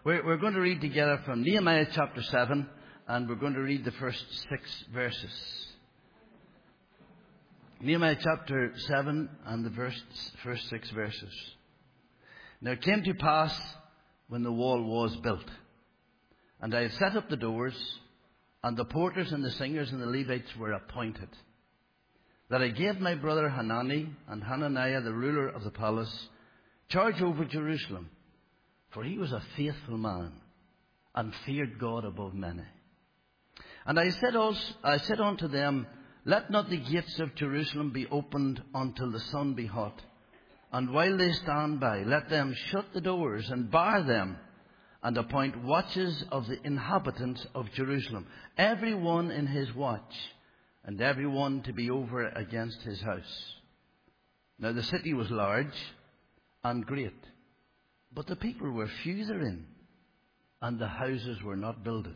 We're going to read together from Nehemiah chapter 7, and we're going to read the first 6 verses. Nehemiah chapter 7 and the first 6 verses. Now it came to pass when the wall was built, and I had set up the doors, and the porters and the singers and the Levites were appointed, that I gave my brother Hanani and Hananiah, the ruler of the palace, charge over Jerusalem, for he was a faithful man and feared God above many. And I said unto them, let not the gates of Jerusalem be opened until the sun be hot, and while they stand by, let them shut the doors and bar them, and appoint watches of the inhabitants of Jerusalem, every one in his watch, and every one to be over against his house. Now the city was large and great, but the people were few therein, and the houses were not builded.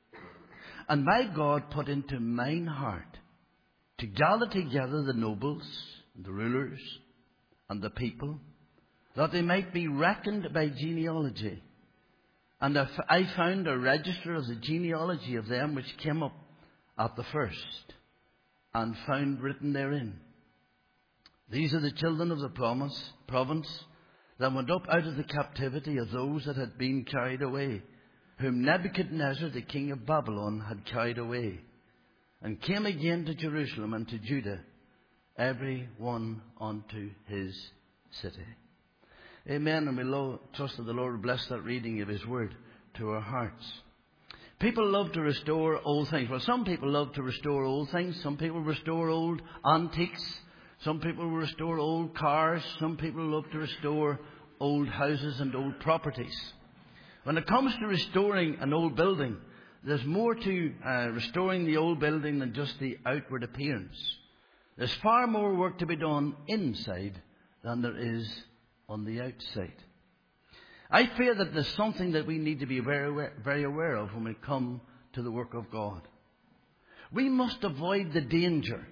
And my God put into mine heart to gather together the nobles, the rulers, and the people, that they might be reckoned by genealogy. And I found a register of the genealogy of them which came up at the first, and found written therein, these are the children of the province that went up out of the captivity of those that had been carried away, whom Nebuchadnezzar the king of Babylon had carried away, and came again to Jerusalem and to Judah, every one unto his city. Amen. And we trust that the Lord will bless that reading of his word to our hearts. People love to restore old things. Well, some people love to restore old things. Some people restore old antiques. Some people restore old cars. Some people love to restore old houses and old properties. When it comes to restoring an old building, there's more to restoring the old building than just the outward appearance. There's far more work to be done inside than there is on the outside. I fear that there's something that we need to be very aware of when we come to the work of God. We must avoid the danger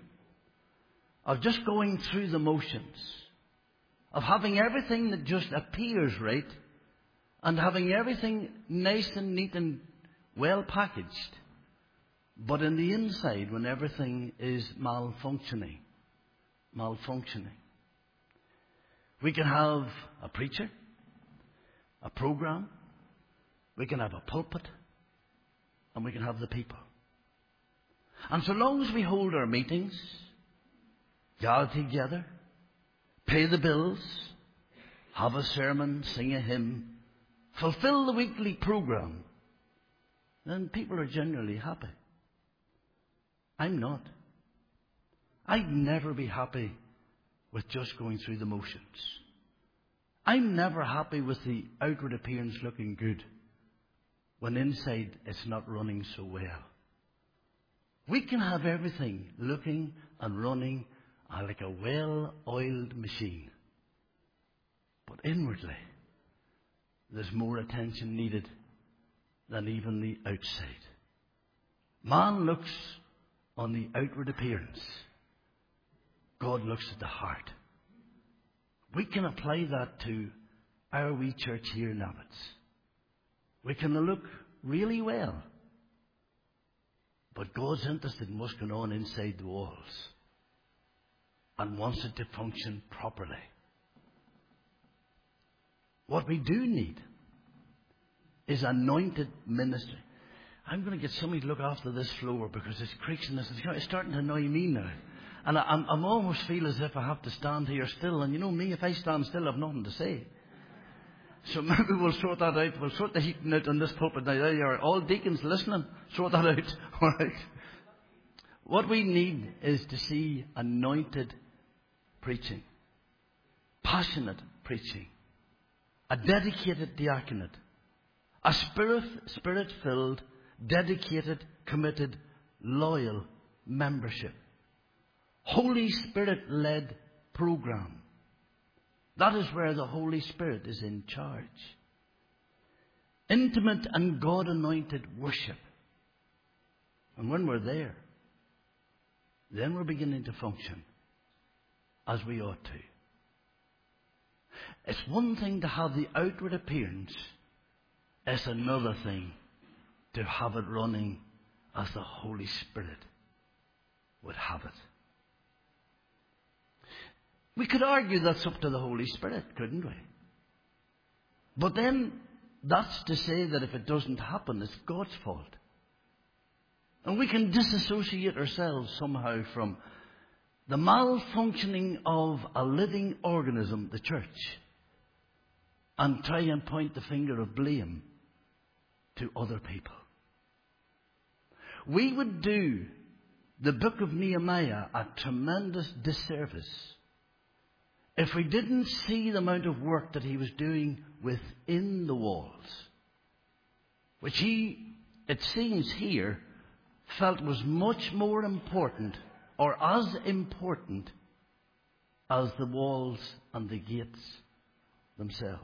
of just going through the motions, of having everything that just appears right, and having everything nice and neat and well packaged, but in the inside when everything is malfunctioning. We can have a preacher, a program, we can have a pulpit, and we can have the people. And so long as we hold our meetings, gather together, pay the bills, have a sermon, sing a hymn, fulfill the weekly program, then people are generally happy. I'm not. I'd never be happy with just going through the motions. I'm never happy with the outward appearance looking good when inside it's not running so well. We can have everything looking and running like a well-oiled machine, but inwardly there's more attention needed than even the outside. Man looks on the outward appearance. God looks at the heart. We can apply that to our wee church here in Abbots. We can look really well, but God's interested in what's going on inside the walls and wants it to function properly. What we do need is anointed ministry. I'm going to get somebody to look after this floor because it's creaking. It's starting to annoy me now. And I'm almost feel as if I have to stand here still. And you know me, if I stand still, I've nothing to say. So maybe we'll sort that out. We'll sort the heating out on this pulpit now. There you are. All deacons listening, sort that out. All right. What we need is to see anointed preaching, passionate preaching, a dedicated diaconate, a spirit-filled, dedicated, committed, loyal membership, Holy Spirit-led program. That is where the Holy Spirit is in charge. Intimate and God-anointed worship. And when we're there, then we're beginning to function as we ought to. It's one thing to have the outward appearance It's another thing to have it running as the Holy Spirit would have it. We could argue that's up to the Holy Spirit, couldn't we? But then that's to say that if it doesn't happen, it's God's fault. And we can disassociate ourselves somehow from the malfunctioning of a living organism, the church, and try and point the finger of blame to other people. We would do the book of Nehemiah a tremendous disservice if we didn't see the amount of work that he was doing within the walls, which he, it seems here, felt was much more important, or as important, as the walls and the gates themselves.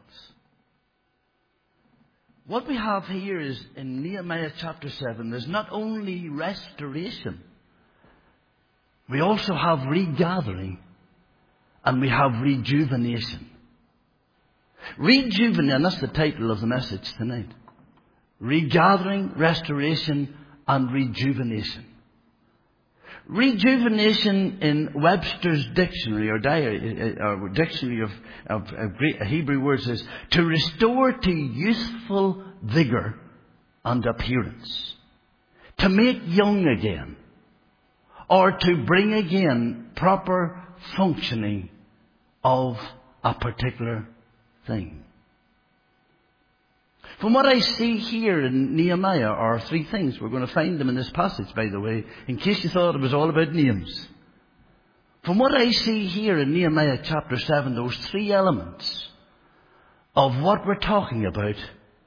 What we have here is, in Nehemiah chapter 7, there's not only restoration, we also have regathering, and we have rejuvenation. Rejuvenation, that's the title of the message tonight. Regathering, restoration, and rejuvenation. Rejuvenation in Webster's dictionary, or dictionary of Hebrew words, is to restore to youthful vigor and appearance, to make young again, or to bring again proper functioning of a particular thing. From what I see here in Nehemiah are three things. We're going to find them in this passage, by the way, in case you thought it was all about names. From what I see here in Nehemiah chapter 7, those three elements of what we're talking about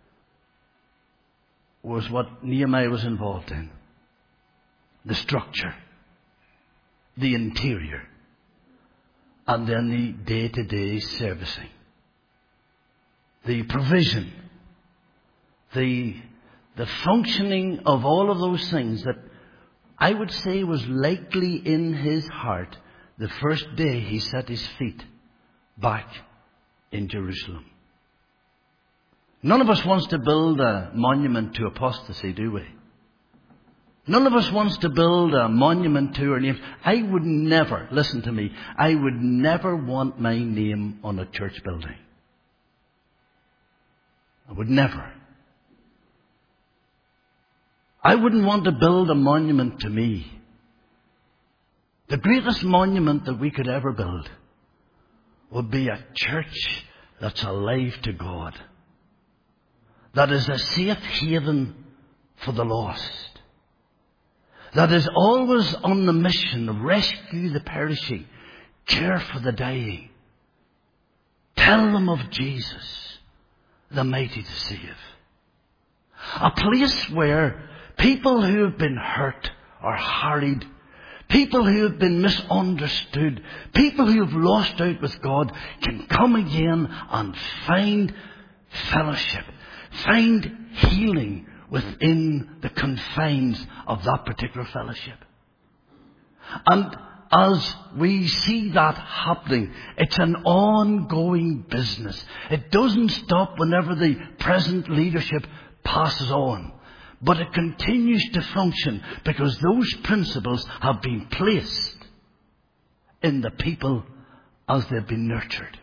was what Nehemiah was involved in. The structure, the interior, and then the day-to-day servicing. The provision, the functioning of all of those things that I would say was likely in his heart the first day he set his feet back in Jerusalem. None of us wants to build a monument to apostasy, do we? None of us wants to build a monument to our names. I would never, listen to me, I would never want my name on a church building. I would never. I wouldn't want to build a monument to me. The greatest monument that we could ever build would be a church that's alive to God, that is a safe haven for the lost, that is always on the mission of rescue the perishing, care for the dying, tell them of Jesus, the mighty to save. A place where people who have been hurt or harried, people who have been misunderstood, people who have lost out with God can come again and find fellowship, find healing within the confines of that particular fellowship. And as we see that happening, it's an ongoing business. It doesn't stop whenever the present leadership passes on, but it continues to function because those principles have been placed in the people as they've been nurtured.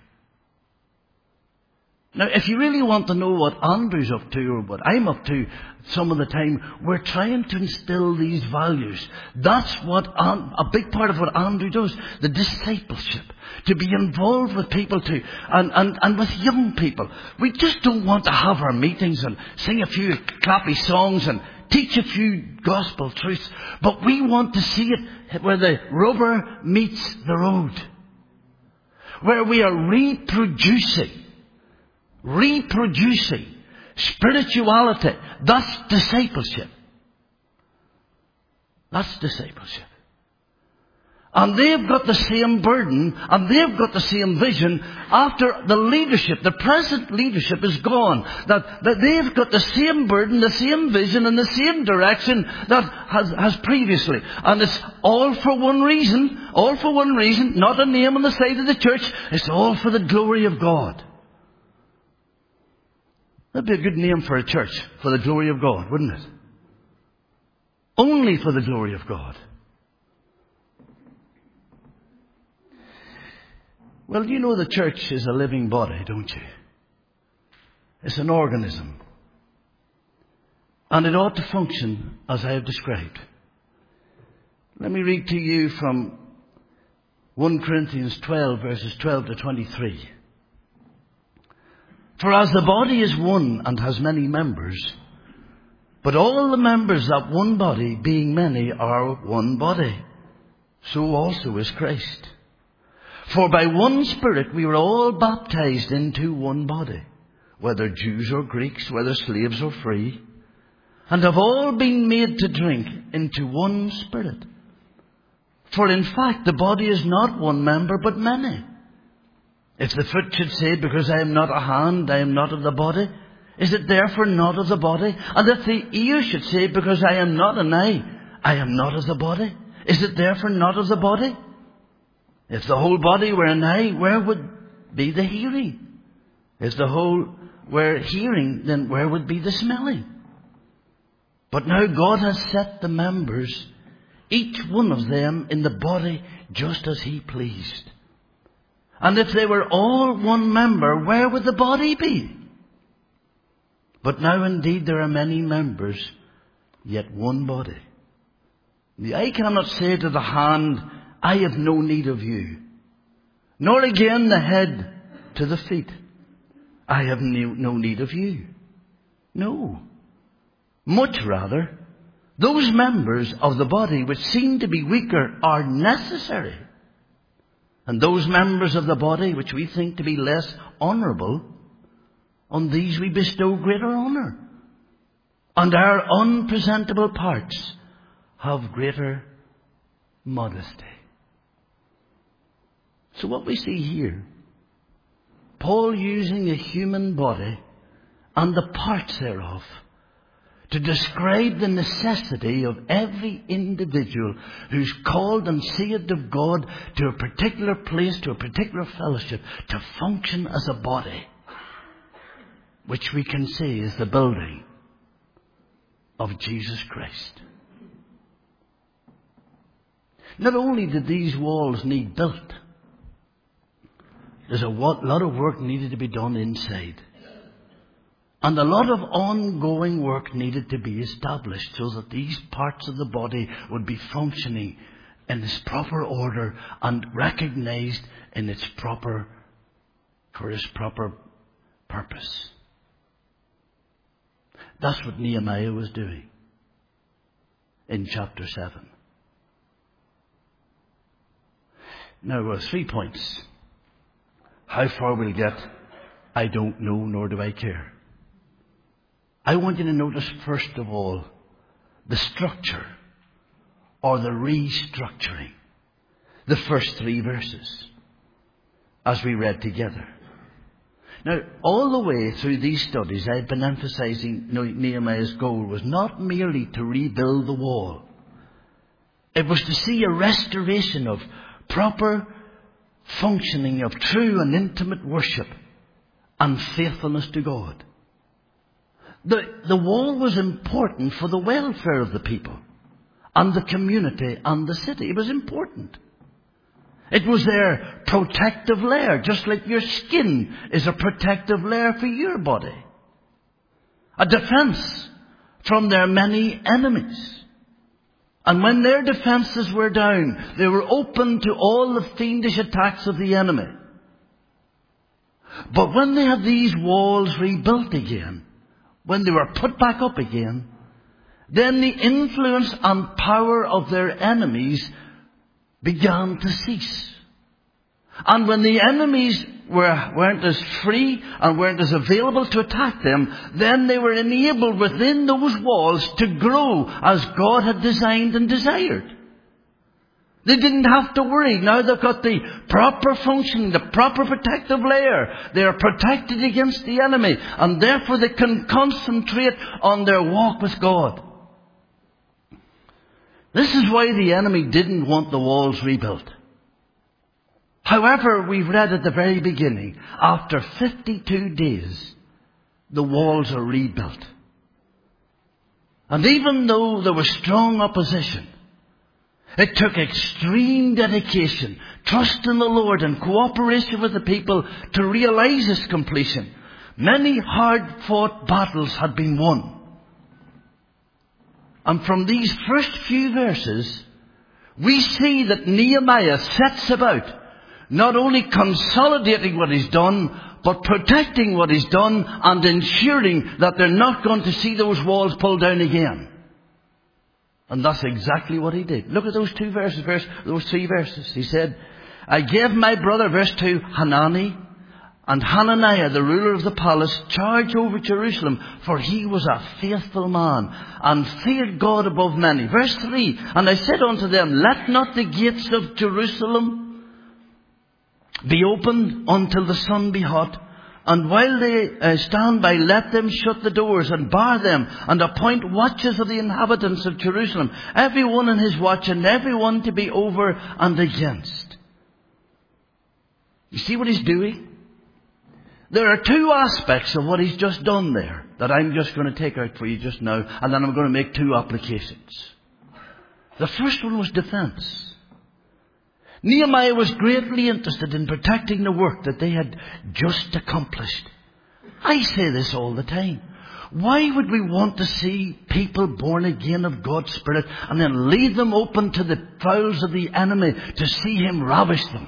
Now, if you really want to know what Andrew's up to, or what I'm up to some of the time, we're trying to instill these values. That's what a big part of what Andrew does, the discipleship. To be involved with people too, and with young people. We just don't want to have our meetings and sing a few clappy songs and teach a few gospel truths, but we want to see it where the rubber meets the road. Where we are reproducing spirituality. That's discipleship. That's discipleship. And they've got the same burden, and they've got the same vision after the leadership, the present leadership is gone. That they've got the same burden, the same vision, and the same direction that has previously. And it's all for one reason, not a name on the side of the church. It's all for the glory of God. That'd be a good name for a church, for the glory of God, wouldn't it? Only for the glory of God. Well, you know the church is a living body, don't you? It's an organism. And it ought to function as I have described. Let me read to you from 1 Corinthians 12, verses 12 to 23. For as the body is one and has many members, but all the members of one body, being many, are one body, so also is Christ. For by one Spirit we were all baptized into one body, whether Jews or Greeks, whether slaves or free, and have all been made to drink into one Spirit. For in fact the body is not one member, but many. If the foot should say, because I am not a hand, I am not of the body, is it therefore not of the body? And if the ear should say, because I am not an eye, I am not of the body, is it therefore not of the body? If the whole body were an eye, where would be the hearing? If the whole were hearing, then where would be the smelling? But now God has set the members, each one of them, in the body just as He pleased. And if they were all one member, where would the body be? But now indeed there are many members, yet one body. The eye cannot say to the hand, I have no need of you. Nor again the head to the feet, I have no need of you. No. Much rather, those members of the body which seem to be weaker are necessary. And those members of the body which we think to be less honourable, on these we bestow greater honour. And our unpresentable parts have greater modesty. So what we see here, Paul using a human body and the parts thereof to describe the necessity of every individual who's called and saved of God to a particular place, to a particular fellowship, to function as a body, which we can say is the building of Jesus Christ. Not only did these walls need built, there's a lot of work needed to be done inside. And a lot of ongoing work needed to be established so that these parts of the body would be functioning in its proper order and recognized in its proper purpose. That's what Nehemiah was doing in chapter 7. Now, 3 points. How far we'll get, I don't know, nor do I care. I want you to notice, first of all, the structure or the restructuring. The first 3 verses, as we read together. Now, all the way through these studies, I've been emphasizing Nehemiah's goal was not merely to rebuild the wall. It was to see a restoration of proper functioning of true and intimate worship and faithfulness to God. The wall was important for the welfare of the people and the community and the city. It was important. It was their protective layer, just like your skin is a protective layer for your body. A defense from their many enemies. And when their defenses were down, they were open to all the fiendish attacks of the enemy. But when they had these walls rebuilt again, when they were put back up again, then the influence and power of their enemies began to cease. And when the enemies weren't as free and weren't as available to attack them, then they were enabled within those walls to grow as God had designed and desired. They didn't have to worry. Now they've got the proper function, the proper protective layer. They are protected against the enemy, and therefore they can concentrate on their walk with God. This is why the enemy didn't want the walls rebuilt. However, we've read at the very beginning, after 52 days, the walls are rebuilt. And even though there was strong opposition, it took extreme dedication, trust in the Lord and cooperation with the people to realize its completion. Many hard-fought battles had been won. And from these first few verses, we see that Nehemiah sets about not only consolidating what he's done, but protecting what he's done and ensuring that they're not going to see those walls pulled down again. And that's exactly what he did. Look at those three verses. He said, I gave my brother, verse 2, Hanani and Hananiah, the ruler of the palace, charge over Jerusalem, for he was a faithful man and feared God above many. Verse 3, and I said unto them, let not the gates of Jerusalem be opened until the sun be hot. And while they stand by, let them shut the doors and bar them, and appoint watches of the inhabitants of Jerusalem, every one in his watch, and every one to be over and against. You see what he's doing? There are two aspects of what he's just done there that I'm just going to take out for you just now, and then I'm going to make two applications. The first one was defense. Nehemiah was greatly interested in protecting the work that they had just accomplished. I say this all the time. Why would we want to see people born again of God's Spirit and then leave them open to the fowls of the enemy to see him ravish them?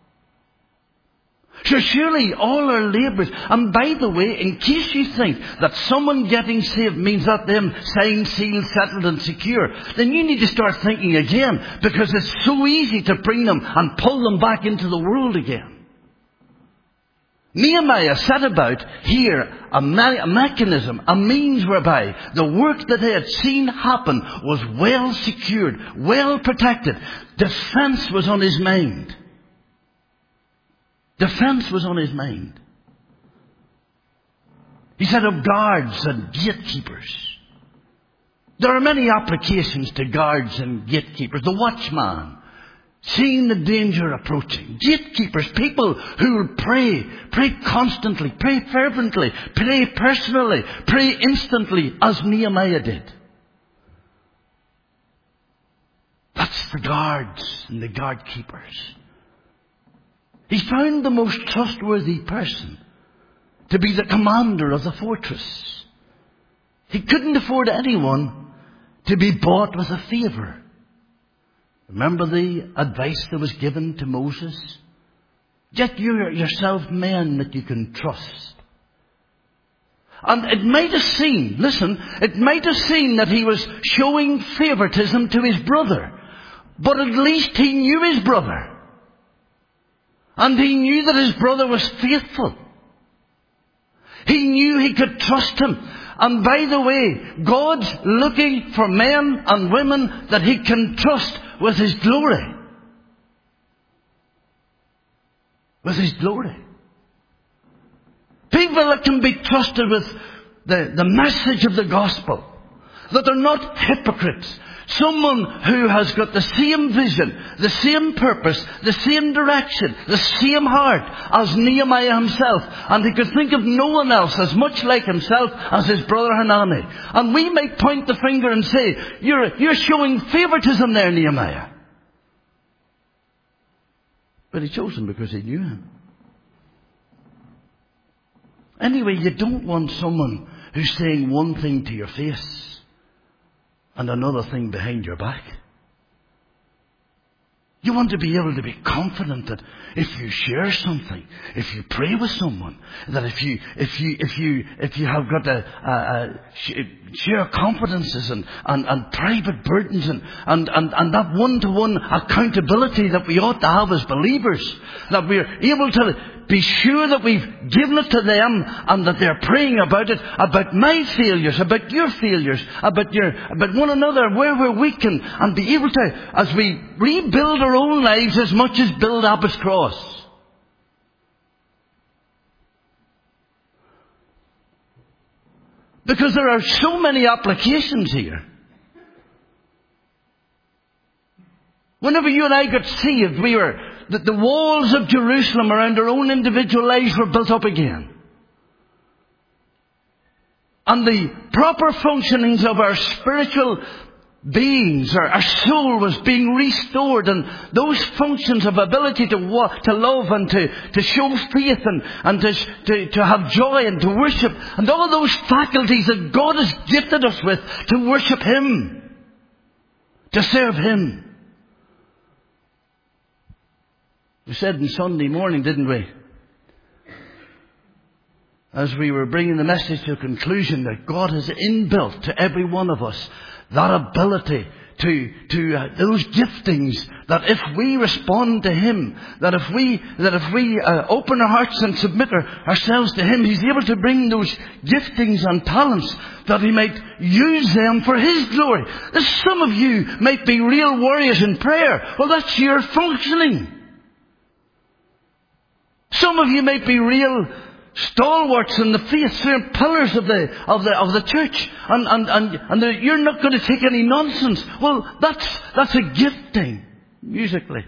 So surely all our labours, and by the way, in case you think that someone getting saved means that them signed, sealed, settled and secure, then you need to start thinking again, because it's so easy to bring them and pull them back into the world again. Nehemiah set about here a mechanism, a means whereby the work that they had seen happen was well secured, well protected. Defence was on his mind. Defense was on his mind. He said of guards and gatekeepers. There are many applications to guards and gatekeepers. The watchman, seeing the danger approaching. Gatekeepers, people who will pray constantly, pray fervently, pray personally, pray instantly, as Nehemiah did. That's the guards and the guard keepers. He found the most trustworthy person to be the commander of the fortress. He couldn't afford anyone to be bought with a favour. Remember the advice that was given to Moses? Get yourself men that you can trust. And it might have seemed, it might have seemed that he was showing favouritism to his brother. But at least he knew his brother. And he knew that his brother was faithful. He knew he could trust him. And by the way, God's looking for men and women that he can trust with his glory. With his glory. People that can be trusted with the message of the gospel. That they're not hypocrites. Someone who has got the same vision, the same purpose, the same direction, the same heart as Nehemiah himself. And he could think of no one else as much like himself as his brother Hanani. And we might point the finger and say, you're showing favoritism there, Nehemiah. But he chose him because he knew him. Anyway, you don't want someone who's saying one thing to your face and another thing behind your back. You want to be able to be confident that if you share something, if you pray with someone, that if you have got share confidences and private burdens and that one-to-one accountability that we ought to have as believers, that we're able to be sure that we've given it to them and that they're praying about it, about my failures, about your failures, about one another, where we're weak, and be able to, as we rebuild our own lives as much as build Abbott's Cross. Because there are so many applications here. Whenever you and I got saved, the walls of Jerusalem around our own individual lives were built up again. and the proper functionings of our spiritual beings, our soul was being restored, and those functions of ability to love and to show faith and to have joy and to worship, and all those faculties that God has gifted us with to worship Him, to serve Him. We said on Sunday morning, didn't we, as we were bringing the message to a conclusion, that God has inbuilt to every one of us that ability to those giftings, that if we respond to Him, that if we open our hearts and submit ourselves to Him, He's able to bring those giftings and talents that He might use them for His glory. Some of you might be real warriors in prayer. Well, that's your functioning. Some of you might be real stalwarts in the faith, they're pillars of the church, and you're not going to take any nonsense. Well, that's a gifting musically.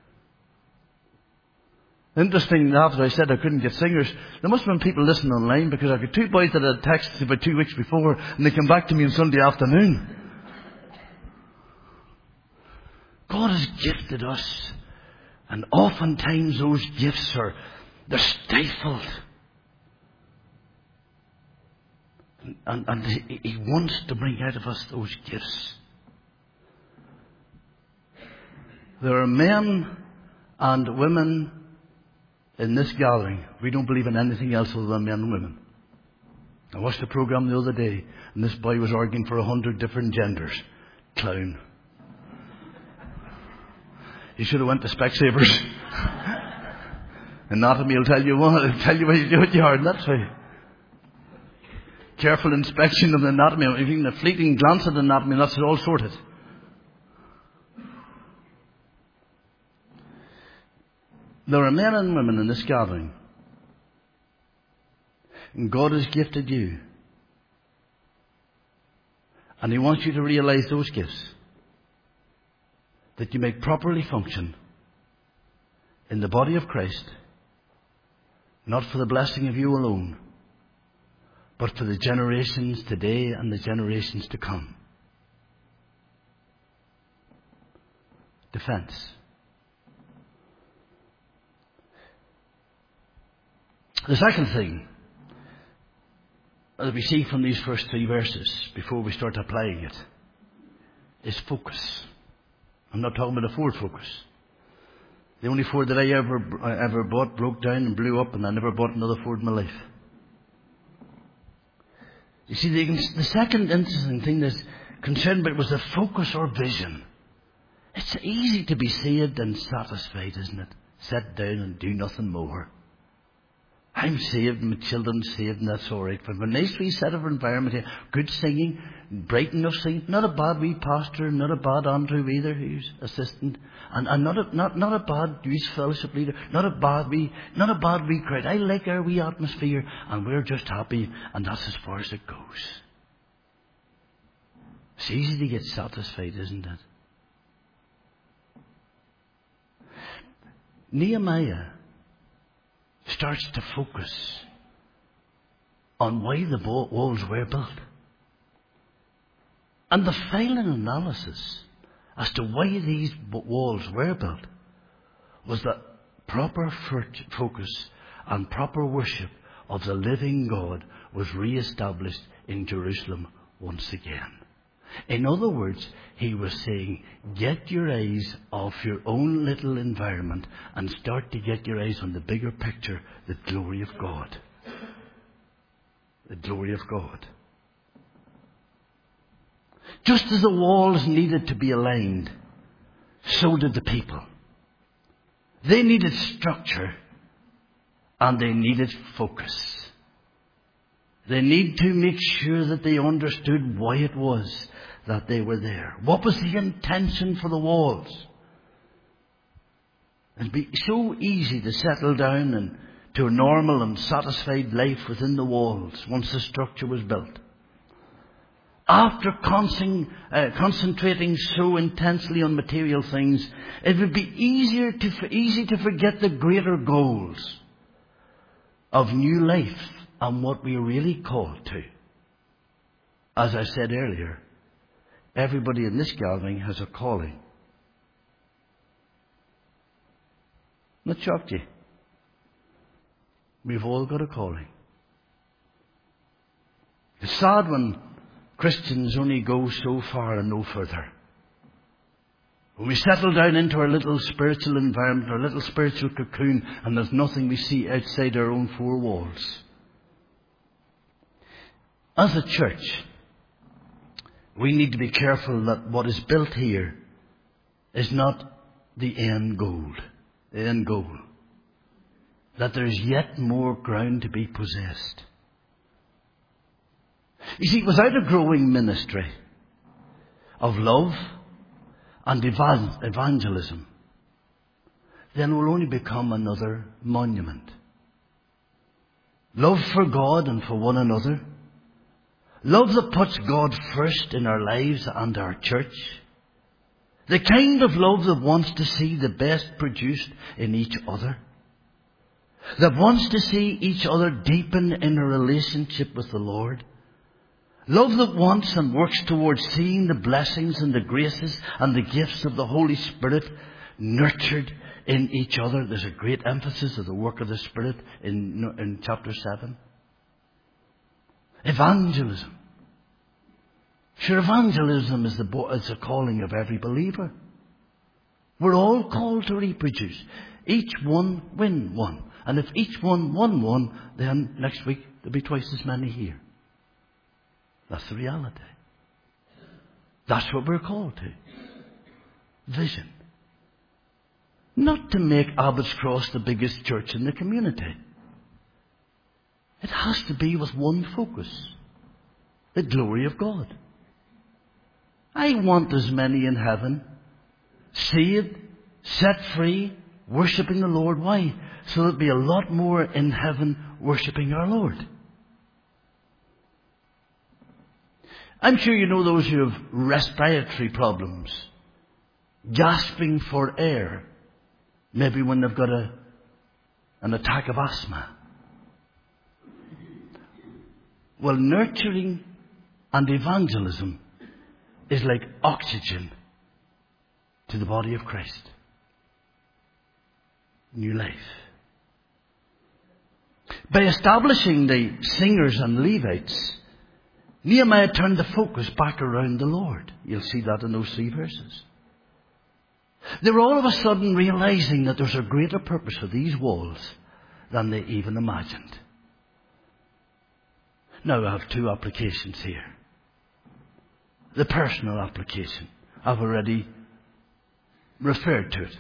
Interesting, after I said I couldn't get singers, there must have been people listening online, because I got two boys that had texted about 2 weeks before, and they came back to me on Sunday afternoon. God has gifted us, and oftentimes those gifts they're stifled. And He wants to bring out of us those gifts. There are men and women in this gathering. We don't believe in anything else other than men and women. I watched a program the other day, and this boy was arguing for 100 different genders. Clown. He should have went to Specsavers. Anatomy will tell you what. It'll tell you what you are, and that's why. Careful inspection of the anatomy, even a fleeting glance at the anatomy, and that's all sorted. There are men and women in this gathering, and God has gifted you, and He wants you to realize those gifts, that you may properly function in the body of Christ, not for the blessing of you alone, but for the generations today and the generations to come. Defense. The second thing that we see from these first 3 verses, before we start applying it, is focus. I'm not talking about a Ford Focus. The only Ford that I ever bought broke down and blew up, and I never bought another Ford in my life. You see, the second interesting thing that's concerned about was the focus or vision. It's easy to be saved and satisfied, isn't it? Sit down and do nothing more. I'm saved, my children's saved, and that's all right. But a nice wee set of environment here, good singing, bright enough singing, not a bad wee pastor, not a bad Andrew either, who's assistant, and not a bad youth fellowship leader, not a bad wee crowd. I like our wee atmosphere, and we're just happy, and that's as far as it goes. It's easy to get satisfied, isn't it? Nehemiah starts to focus on why the walls were built. And the final analysis as to why these walls were built was that proper focus and proper worship of the living God was re-established in Jerusalem once again. In other words, he was saying, get your eyes off your own little environment and start to get your eyes on the bigger picture, the glory of God. The glory of God. Just as the walls needed to be aligned, so did the people. They needed structure and they needed focus. They need to make sure that they understood why it was that they were there. What was the intention for the walls? It'd be so easy to settle down to a normal and satisfied life within the walls once the structure was built. After concentrating so intensely on material things, it would be easy to forget the greater goals of new life and what we are really called to. as I said earlier, everybody in this gathering has a calling. Not shocked you. We've all got a calling. It's sad when Christians only go so far and no further. When we settle down into our little spiritual environment, our little spiritual cocoon, and there's nothing we see outside our own four walls. As a church, we need to be careful that what is built here is not the end goal. That there's yet more ground to be possessed. You see, without a growing ministry of love and evangelism, then we'll only become another monument. Love for God and for one another. Love that puts God first in our lives and our church. The kind of love that wants to see the best produced in each other. That wants to see each other deepen in a relationship with the Lord. Love that wants and works towards seeing the blessings and the graces and the gifts of the Holy Spirit nurtured in each other. There's a great emphasis of the work of the Spirit in chapter 7. Evangelism. Sure, evangelism is the calling of every believer. We're all called to reproduce. Each one win one. And if each one won one, then next week there'll be twice as many here. That's the reality. That's what we're called to. Vision. Not to make Abbott's Cross the biggest church in the community. It has to be with one focus. The glory of God. I want as many in heaven, saved, set free, worshipping the Lord. Why? So there'll be a lot more in heaven worshipping our Lord. I'm sure you know those who have respiratory problems, gasping for air, maybe when they've got an attack of asthma. Well, nurturing and evangelism is like oxygen to the body of Christ. New life. By establishing the singers and Levites, Nehemiah turned the focus back around the Lord. You'll see that in those 3 verses. They were all of a sudden realizing that there's a greater purpose for these walls than they even imagined. Now I have 2 applications here. The personal application. I've already referred to it.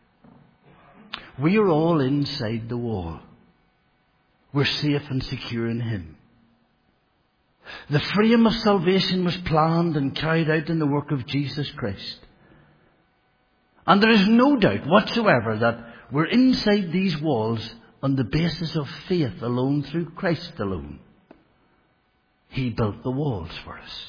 We are all inside the wall. We're safe and secure in Him. The frame of salvation was planned and carried out in the work of Jesus Christ. And there is no doubt whatsoever that we're inside these walls on the basis of faith alone, through Christ alone. He built the walls for us.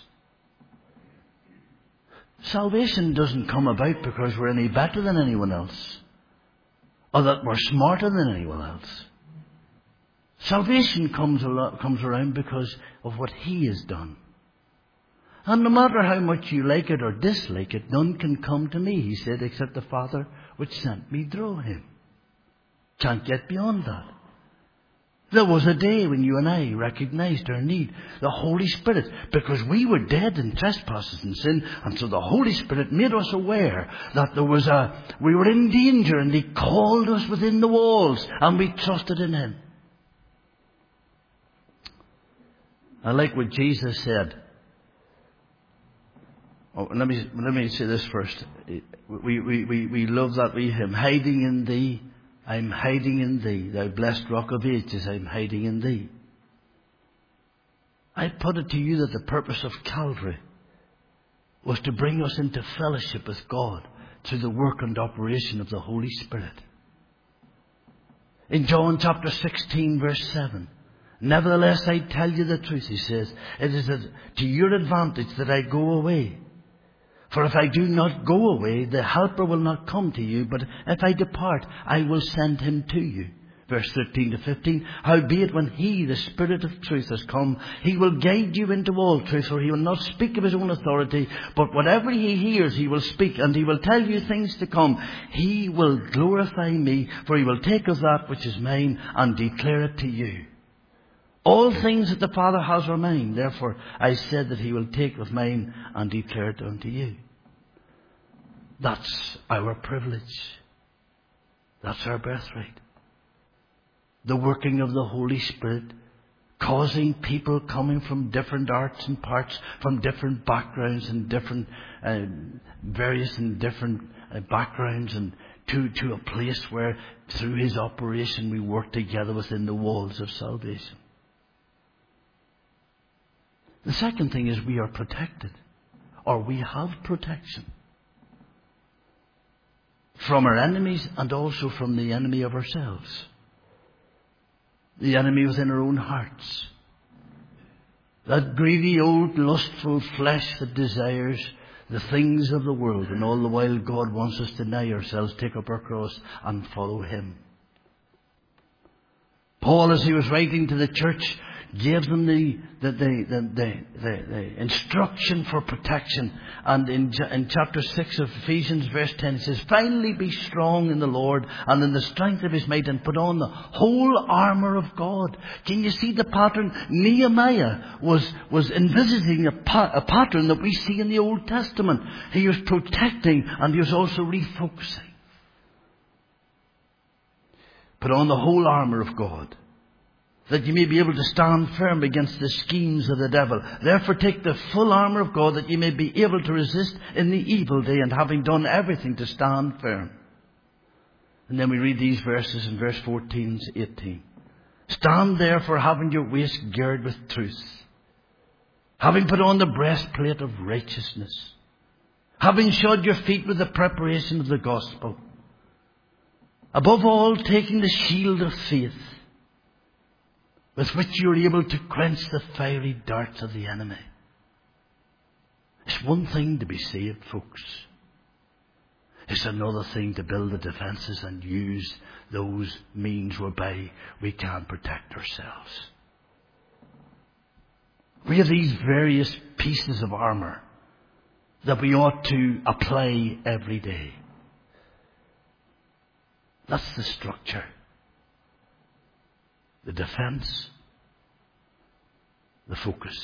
Salvation doesn't come about because we're any better than anyone else, or that we're smarter than anyone else. Salvation comes around because of what He has done. And no matter how much you like it or dislike it, none can come to me, He said, except the Father which sent me drew him. Can't get beyond that. There was a day when you and I recognized our need. The Holy Spirit, because we were dead in trespasses and sin, and so the Holy Spirit made us aware that we were in danger, and He called us within the walls, and we trusted in Him. I like what Jesus said. Oh, let me say this first. We love that wee hymn, hiding in Thee. I'm hiding in Thee, Thou blessed rock of ages, I'm hiding in Thee. I put it to you that the purpose of Calvary was to bring us into fellowship with God through the work and operation of the Holy Spirit. In John chapter 16 verse 7, nevertheless I tell you the truth, He says, it is to your advantage that I go away. For if I do not go away, the Helper will not come to you, but if I depart, I will send Him to you. Verse 13 to 15. Howbeit when he, the Spirit of truth, has come, he will guide you into all truth, for he will not speak of his own authority, but whatever he hears he will speak, and he will tell you things to come. He will glorify me, for he will take of that which is mine and declare it to you. All things that the Father has are mine. Therefore I said that he will take of mine and declare it unto you. That's our privilege. That's our birthright. The working of the Holy Spirit, causing people coming from different arts and parts, from different backgrounds and different backgrounds, and to a place where through his operation we work together within the walls of salvation. The second thing is we are protected, or we have protection from our enemies and also from the enemy of ourselves. The enemy within our own hearts. That greedy old lustful flesh that desires the things of the world, and all the while God wants us to deny ourselves, take up our cross and follow him. Paul, as he was writing to the church, gave them the instruction for protection. And in chapter 6 of Ephesians, verse 10, it says, finally be strong in the Lord and in the strength of his might, and put on the whole armour of God. Can you see the pattern? Nehemiah was envisaging a pattern that we see in the Old Testament. He was protecting and he was also refocusing. Put on the whole armour of God, that you may be able to stand firm against the schemes of the devil. Therefore take the full armour of God, that you may be able to resist in the evil day, and having done everything to stand firm. And then we read these verses in verse 14 to 18. Stand therefore, having your waist girded with truth, having put on the breastplate of righteousness, having shod your feet with the preparation of the gospel, above all taking the shield of faith, with which you are able to quench the fiery darts of the enemy. It's one thing to be saved, folks. It's another thing to build the defences and use those means whereby we can protect ourselves. We have these various pieces of armour that we ought to apply every day. That's the structure. The defence, the focus.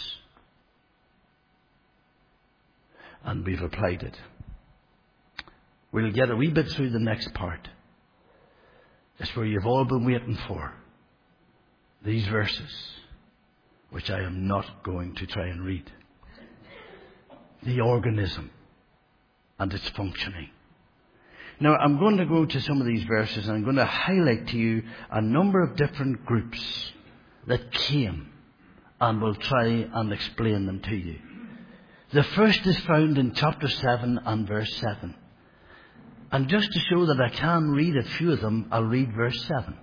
And we've applied it. We'll get a wee bit through the next part. It's where you've all been waiting for. These verses, which I am not going to try and read. The organism and its functioning. Now, I'm going to go to some of these verses, and I'm going to highlight to you a number of different groups that came, and will try and explain them to you. The first is found in chapter 7 and verse 7. And just to show that I can read a few of them, I'll read verse 7.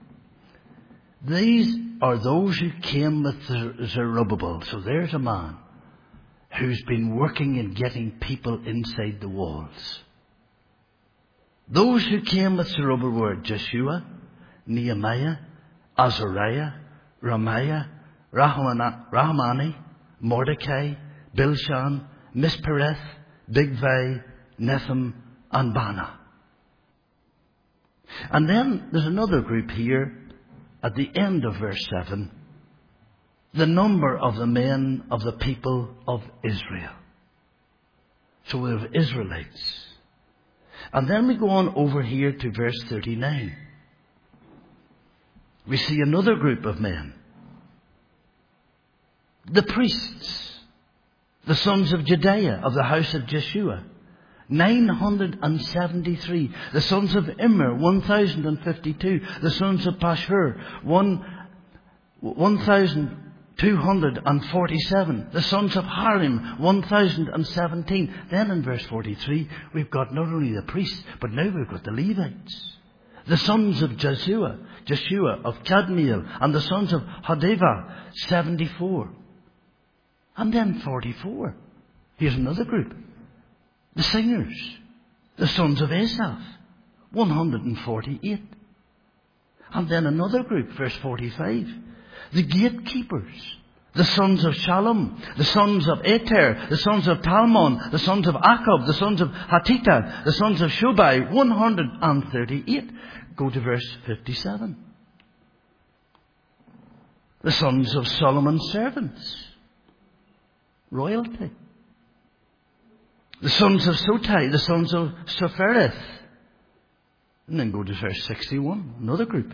These are those who came with Zerubbabel. So there's a man who's been working in getting people inside the walls. Those who came with Zerubbabel were Joshua, Nehemiah, Azariah, Ramiah, Rahamani, Mordecai, Bilshan, Mispereth, Bigvai, Nethum, and Bana. And then there's another group here at the end of verse 7. The number of the men of the people of Israel. So we have Israelites. And then we go on over here to verse 39. We see another group of men. The priests, the sons of Jediah of the house of Jeshua, 973. The sons of Immer, 1,052. The sons of Pashur, 1,247. The sons of Harim, 1,017. Then in verse 43, we've got not only the priests, but now we've got the Levites. The sons of Joshua of Kadmiel, and the sons of Hodeva, 74. And then 44. Here's another group. The singers, the sons of Asaph, 148. And then another group, verse 45. The gatekeepers. The sons of Shalom, the sons of Ater, the sons of Talmon, the sons of Akab, the sons of Hatita, the sons of Shubai, 138. Go to verse 57. The sons of Solomon's servants, royalty. The sons of Sotai, the sons of Sophereth. And then go to verse 61, another group.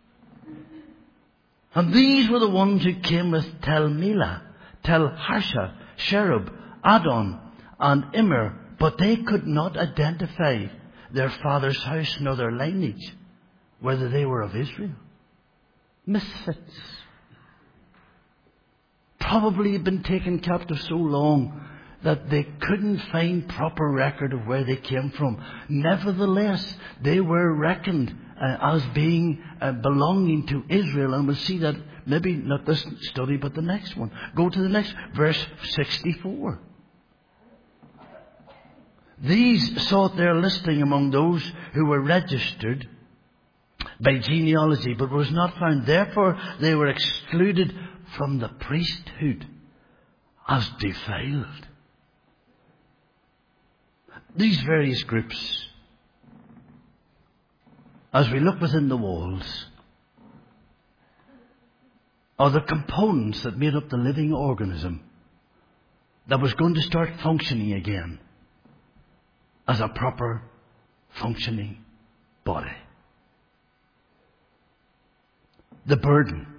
And these were the ones who came with Tel Melah, Tel Harsha, Cherub, Adon, and Immer, but they could not identify their father's house nor their lineage, whether they were of Israel. Misfits. Probably had been taken captive so long that they couldn't find proper record of where they came from. Nevertheless, they were reckoned as being belonging to Israel, and we'll see that maybe not this study but the next one. Go to the next, verse 64. These sought their listing among those who were registered by genealogy, but was not found. Therefore they were excluded from the priesthood as defiled. These various groups, as we look within the walls, are the components that made up the living organism that was going to start functioning again as a proper functioning body. The burden.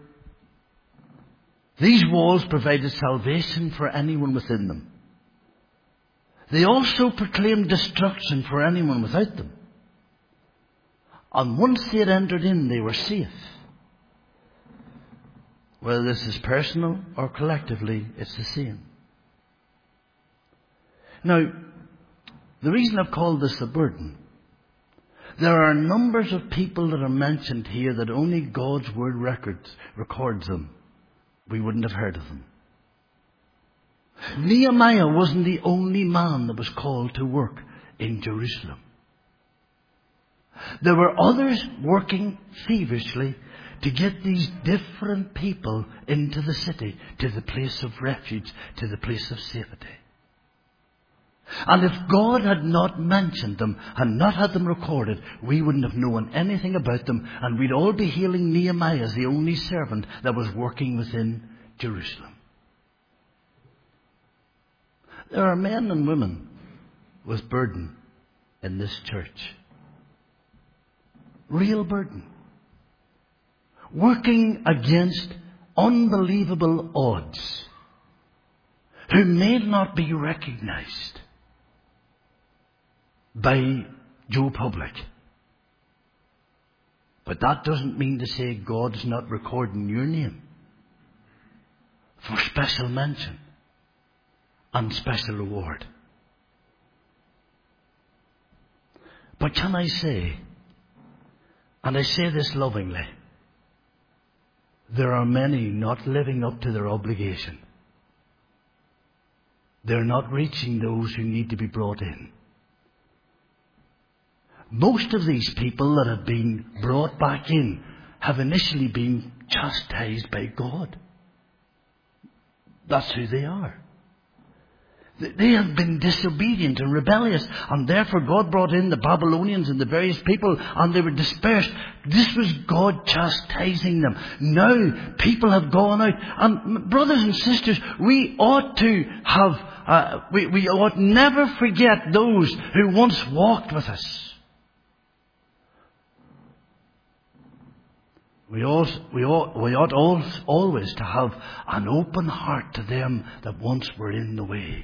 These walls provided salvation for anyone within them. They also proclaimed destruction for anyone without them. And once they had entered in, they were safe. Whether this is personal or collectively, it's the same. Now, the reason I've called this a burden, there are numbers of people that are mentioned here that only God's Word records them. We wouldn't have heard of them. Nehemiah wasn't the only man that was called to work in Jerusalem. There were others working feverishly to get these different people into the city, to the place of refuge, to the place of safety. And if God had not mentioned them and not had them recorded, we wouldn't have known anything about them, and we'd all be hailing Nehemiah as the only servant that was working within Jerusalem. There are men and women with burden in this church. Real burden. Working against unbelievable odds. Who may not be recognized by Joe Public. But that doesn't mean to say God's not recording your name for special mention and special reward. But can I say, and I say this lovingly, there are many not living up to their obligation. They're not reaching those who need to be brought in. Most of these people that have been brought back in have initially been chastised by God. That's who they are. They have been disobedient and rebellious, and therefore God brought in the Babylonians and the various people, and they were dispersed. This was God chastising them. Now people have gone out, and brothers and sisters, we ought to have, we ought never forget those who once walked with us. We ought always to have an open heart to them that once were in the way.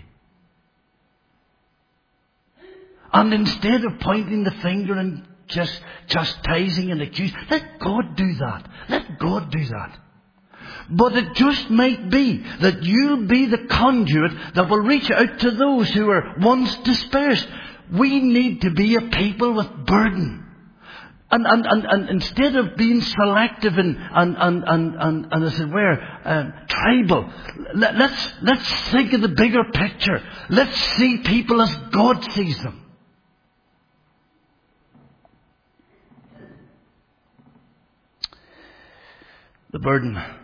And instead of pointing the finger and just chastising and accusing, let God do that. Let God do that. But it just might be that you'll be the conduit that will reach out to those who were once dispersed. We need to be a people with burden. And instead of being selective and as it were, tribal, let's think of the bigger picture. Let's see people as God sees them. The burden. I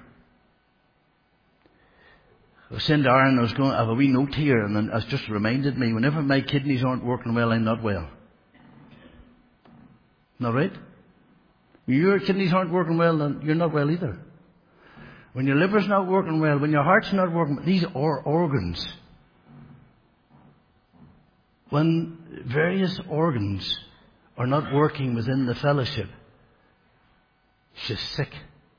was saying to Aaron, I have a wee note here, and then it's just reminded me, whenever my kidneys aren't working well, I'm not well. Not right? When your kidneys aren't working well, then you're not well either. When your liver's not working well, when your heart's not working, these are organs. When various organs are not working within the fellowship, she's sick.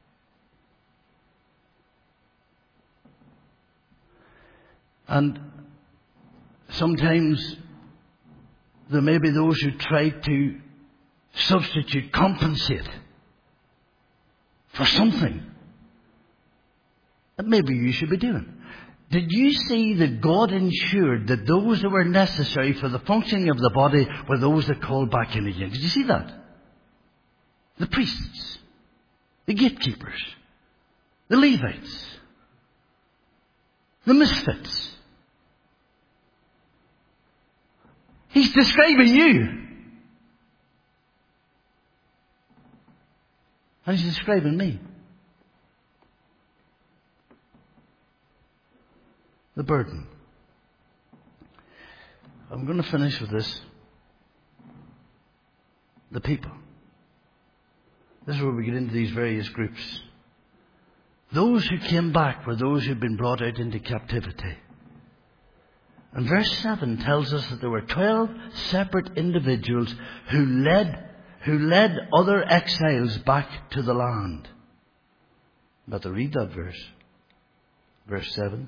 And sometimes there may be those who try to substitute, compensate for something that maybe you should be doing. Did you see that God ensured that those that were necessary for the functioning of the body were those that called back in again? Did you see that? The priests, the gatekeepers, the Levites, the misfits. He's describing you. And he's describing me. The burden. I'm going to finish with this. The people. This is where we get into these various groups. Those who came back were those who had been brought out into captivity. And verse 7 tells us that there were 12 separate individuals who led other exiles back to the land. But to read that verse. Verse 7.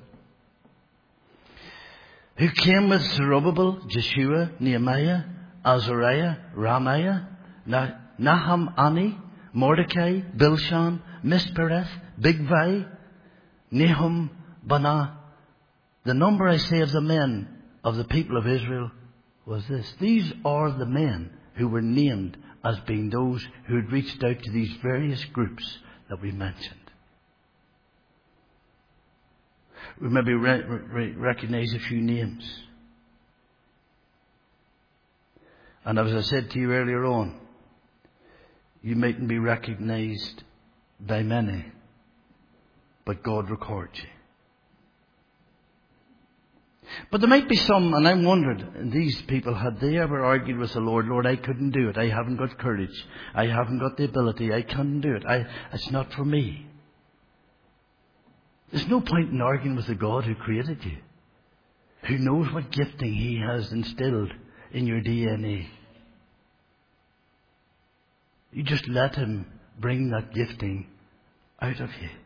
Who came with Zerubbabel, Jeshua, Nehemiah, Azariah, Ramiah, Nahamani, Mordecai, Bilshan, Mispereth, Bigvai, Nahum, Bana. The number, I say, of the men of the people of Israel was this. These are the men who were named as being those who had reached out to these various groups that we mentioned. We maybe recognize a few names. And as I said to you earlier on, you mightn't be recognized by many, but God records you. But there might be some, and I'm wondering, these people, had they ever argued with the Lord, Lord, I couldn't do it. I haven't got courage. I haven't got the ability. I can't do it. It's not for me. There's no point in arguing with the God who created you, who knows what gifting He has instilled in your DNA. You just let Him bring that gifting out of you.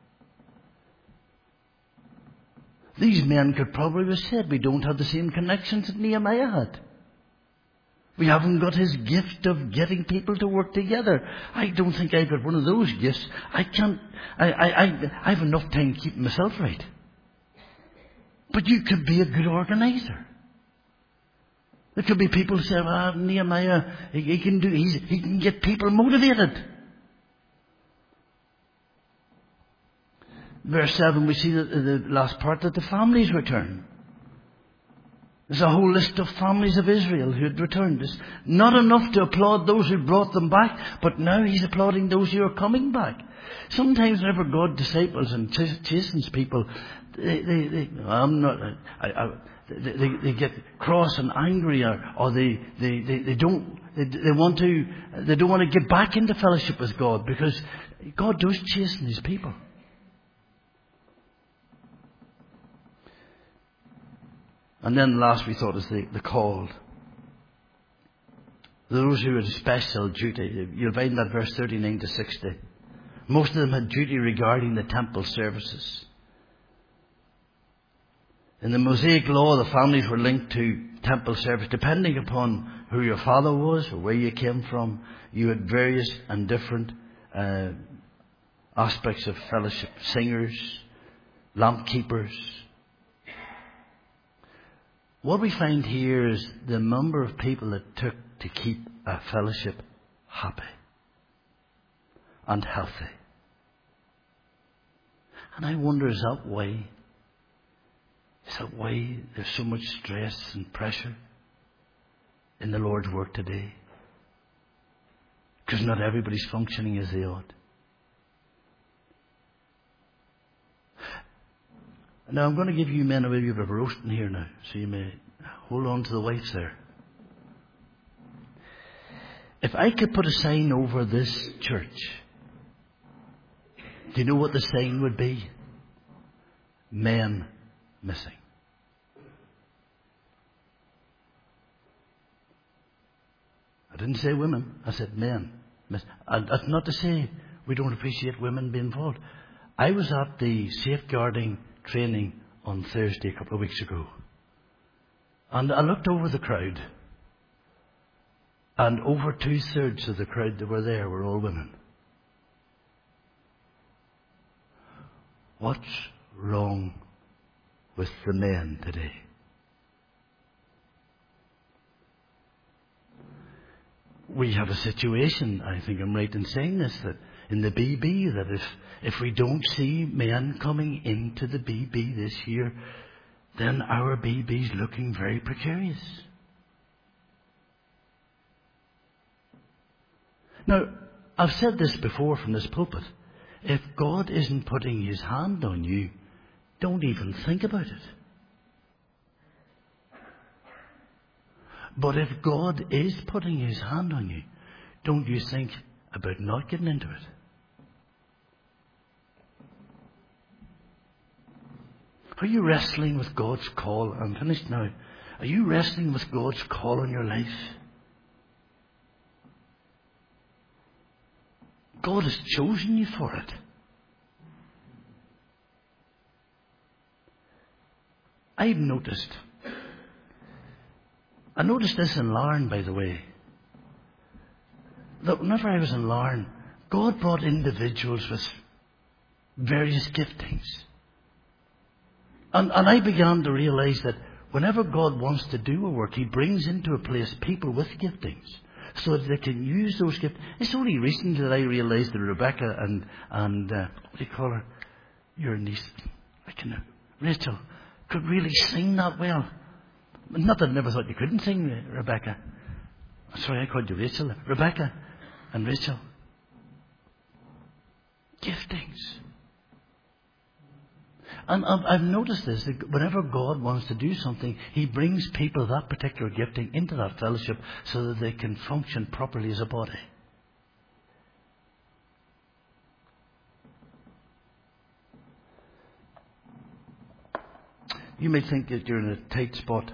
These men could probably have said, we don't have the same connections that Nehemiah had. We haven't got his gift of getting people to work together. I don't think I've got one of those gifts. I have enough time keeping myself right. But you could be a good organizer. There could be people who say, well, Nehemiah, he can get people motivated. Verse 7, we see that the last part that the families return. There's a whole list of families of Israel who had returned. It's not enough to applaud those who brought them back, but now He's applauding those who are coming back. Sometimes whenever God disciples and chastens people, they get cross and angry, or they don't want to get back into fellowship with God, because God does chasten His people. And then the last we thought is the called. Those who had special duty. You'll find that verse 39 to 60. Most of them had duty regarding the temple services. In the Mosaic law, the families were linked to temple service. Depending upon who your father was or where you came from, you had various and different aspects of fellowship. Singers, lamp keepers. What we find here is the number of people it took to keep a fellowship happy and healthy. And I wonder, is that why there's so much stress and pressure in the Lord's work today? Because not everybody's functioning as they ought. Now I'm going to give you men a wee bit of roasting here now, so you may hold on to the wives there. If I could put a sign over this church, do you know what the sign would be? Men missing. I didn't say women, I said men. And that's not to say we don't appreciate women being involved. I was at the safeguarding training on Thursday a couple of weeks ago. And I looked over the crowd. And over 2/3 of the crowd that were there were all women. What's wrong with the men today? We have a situation, I think I'm right in saying this, that in the BB, that if we don't see men coming into the BB this year, then our BB's looking very precarious. Now, I've said this before from this pulpit. If God isn't putting His hand on you, don't even think about it. But if God is putting His hand on you, don't you think about not getting into it? Are you wrestling with God's call? I'm finished now. Are you wrestling with God's call on your life? God has chosen you for it. I noticed this in Larne, by the way, that whenever I was in Larne, God brought individuals with various giftings. And I began to realize that whenever God wants to do a work, He brings into a place people with giftings so that they can use those gifts. It's only recently that I realized that Rebecca and what do you call her? Your niece, Rachel, could really sing that well. Not that I never thought you couldn't sing, Rebecca. Sorry, I called you Rachel. Rebecca and Rachel. Giftings. And I've noticed this, that whenever God wants to do something, He brings people of that particular gifting into that fellowship so that they can function properly as a body. You may think that you're in a tight spot.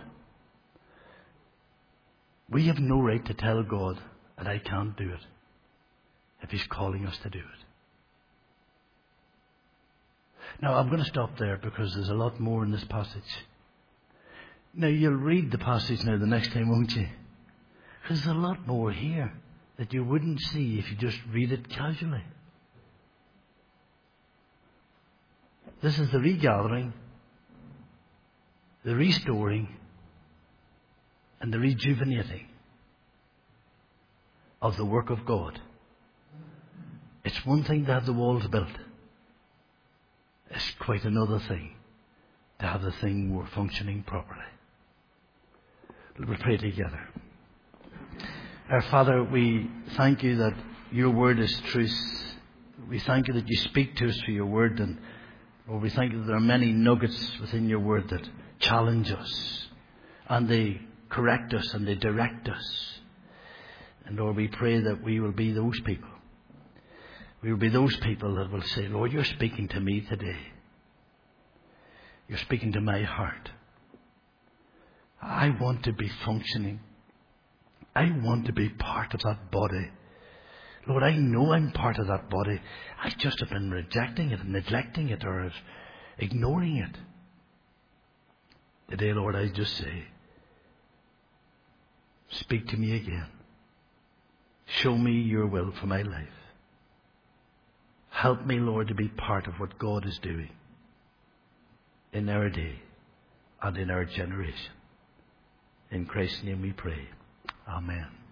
We have no right to tell God that I can't do it if He's calling us to do it. Now, I'm going to stop there because there's a lot more in this passage. Now, you'll read the passage now the next time, won't you? Because there's a lot more here that you wouldn't see if you just read it casually. This is the regathering, the restoring, and the rejuvenating of the work of God. It's one thing to have the walls built. It's quite another thing to have the thing functioning properly. We'll pray together. Our Father, we thank You that Your word is truth. We thank You that You speak to us through Your word, and Lord, we thank You that there are many nuggets within Your word that challenge us, and they correct us, and they direct us. And Lord, we pray that we will be those people. We will be those people that will say, Lord, You're speaking to me today. You're speaking to my heart. I want to be functioning. I want to be part of that body. Lord, I know I'm part of that body. I just have been rejecting it and neglecting it or ignoring it. Today, Lord, I just say, speak to me again. Show me Your will for my life. Help me, Lord, to be part of what God is doing in our day and in our generation. In Christ's name we pray. Amen.